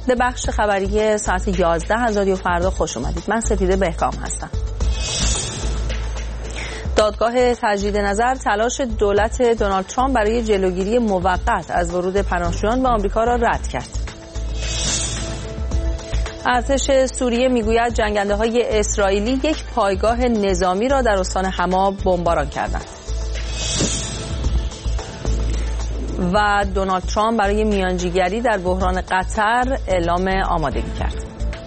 به بخش خبری ساعت 11 از رادیو فردا خوش اومدید. من سپیده بهکام هستم. دادگاه تجدید نظر تلاش دولت دونالد ترامپ برای جلوگیری موقت از ورود پناهجویان به آمریکا را رد کرد. ارتش سوریه میگوید جنگنده‌های اسرائیلی یک پایگاه نظامی را در استان حما بمباران کردند. و دونالد ترامپ برای میانجیگری در بحران قطر اعلام آمادگی کرد.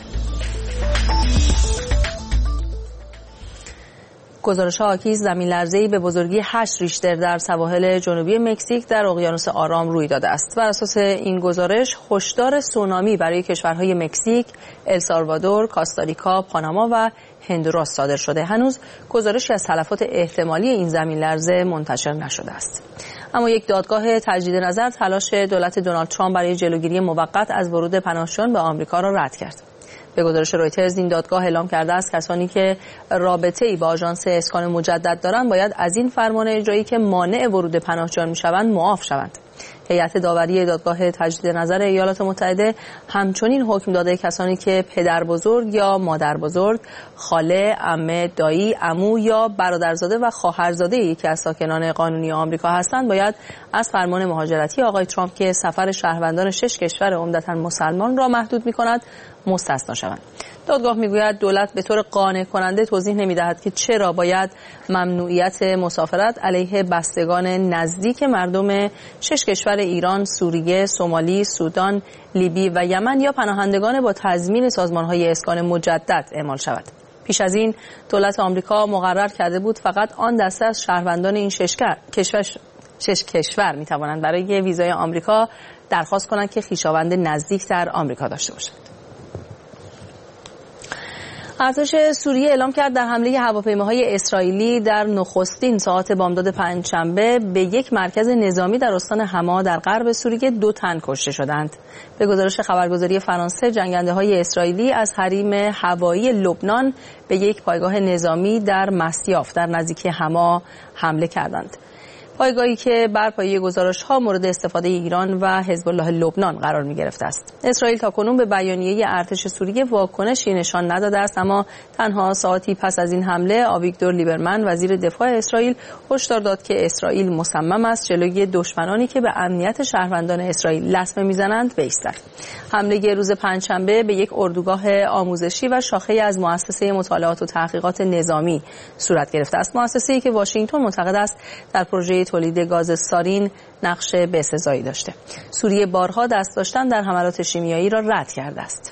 گزارش‌ها حاکی زمین‌لرزه‌ای به بزرگی 8 ریشتر در سواحل جنوبی مکزیک در اقیانوس آرام روی داده است. بر اساس این گزارش هشدار سونامی برای کشورهای مکزیک، السالوادور، کاستاریکا، پاناما و هندوراس صادر شده. هنوز گزارشی از تلفات احتمالی این زمین‌لرزه منتشر نشده است. اما یک دادگاه تجدید نظر تلاش دولت دونالد ترامپ برای جلوگیری موقت از ورود پناهجویان به آمریکا را رد کرد. به گزارش رویترز این دادگاه اعلام کرده است کسانی که رابطه‌ای با آژانس اسکان مجدد دارند باید از این فرمان اجرایی که مانع ورود پناهجویان می‌شوند معاف شوند. هیئت داوری دادگاه تجدید نظر ایالات متحده همچنین حکم داده کسانی که پدر بزرگ یا مادر بزرگ، خاله، عمه، دایی، عمو یا برادرزاده و خواهرزاده یکی از ساکنان قانونی آمریکا هستند باید از فرمان مهاجرتی آقای ترامپ که سفر شهروندان 6 کشور عمدتاً مسلمان را محدود می‌کند مستثنا شوند. دادگاه میگوید دولت به طور قانع کننده توضیح نمی‌دهد که چرا باید ممنوعیت مسافرت علیه بستگان نزدیک مردم 6 کشور ایران، سوریه، سومالی، سودان، لیبی و یمن یا پناهندگان با تضمین سازمان‌های اسکان مجدد اعمال شود. پیش از این دولت آمریکا مقرر کرده بود فقط آن دسته از شهروندان این 6 کشور می‌توانند برای ویزای آمریکا درخواست کنند که خویشاوند نزدیک در آمریکا داشته باشند. ارتش سوریه اعلام کرد در حمله هواپیماهای اسرائیلی در نخستین ساعات بامداد پنجشنبه به یک مرکز نظامی در استان حما در غرب سوریه 2 تن کشته شدند. به گزارش خبرگزاری فرانسه جنگنده‌های اسرائیلی از حریم هوایی لبنان به یک پایگاه نظامی در مصیاف در نزدیکی حما حمله کردند. پایگاهی که بر پایه گزارش‌ها مورد استفاده ایران و حزب الله لبنان قرار می‌گرفته است. اسرائیل تاکنون به بیانیه ارتش سوریه واکنشی نشان نداده است، اما تنها ساعتی پس از این حمله آویگدور لیبرمن وزیر دفاع اسرائیل هشدار داد که اسرائیل مصمم است جلوی دشمنانی که به امنیت شهروندان اسرائیل لطمه می‌زنند بایستد. حمله روز پنجشنبه به یک اردوگاه آموزشی و شاخه‌ای از مؤسسه مطالعات و تحقیقات نظامی صورت گرفته است. مؤسسه‌ای که واشنگتن معتقد است در پروژه تولید گاز سارین نقش بسزایی داشته. سوریه بارها دست داشتن در حملات شیمیایی را رد کرده است.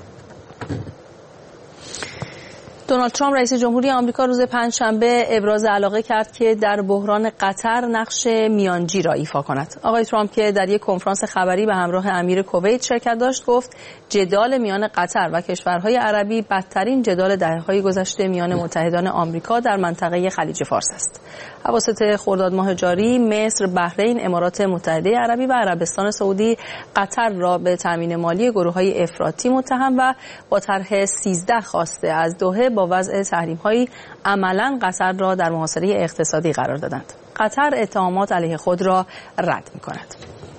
دونالد ترامپ رئیس جمهوری آمریکا روز پنجشنبه ابراز علاقه کرد که در بحران قطر نقش میانجی را ایفا کند. آقای ترامپ که در یک کنفرانس خبری به همراه امیر کویت شرکت داشت گفت جدال میان قطر و کشورهای عربی بدترین جدال دهه‌های گذشته میان متحدان آمریکا در منطقه خلیج فارس است. اواسط خرداد ماه جاری مصر، بحرین، امارات متحده عربی و عربستان سعودی قطر را به تامین مالی گروه‌های افراطی متهم و با طرح 13 خواسته از دوحه با وضع تحریم‌هایی عملاً قطر را در محاصره اقتصادی قرار دادند. قطر اتهامات علیه خود را رد می‌کند.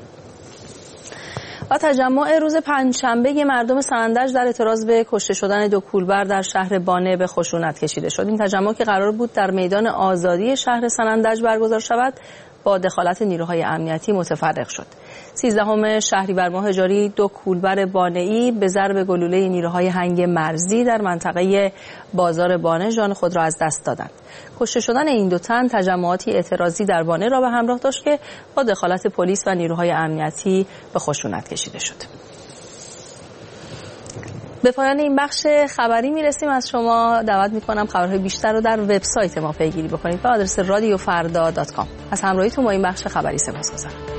و تجمع روز پنجشنبه مردم سنندج در اعتراض به کشته شدن 2 کولبر در شهر بانه به خشونت کشیده شد. این تجمع که قرار بود در میدان آزادی شهر سنندج برگزار شود با دخالت نیروهای امنیتی متفرق شد. 13 شهریور ماه جاری 2 کولبر بانه‌ای به ضرب گلوله نیروهای هنگ مرزی در منطقه بازار بانه جان خود را از دست دادند. کشته شدن این 2 تن تجمعاتی اعتراضی در بانه را به همراه داشت که با دخالت پلیس و نیروهای امنیتی به خشونت کشیده شد. به پایان این بخش خبری میرسیم. از شما دعوت میکنم خبرهای بیشتر رو در وبسایت ما پیگیری بکنید به آدرس radiofrda.com. از همراهیتون با این بخش خبری سپاسگزارم.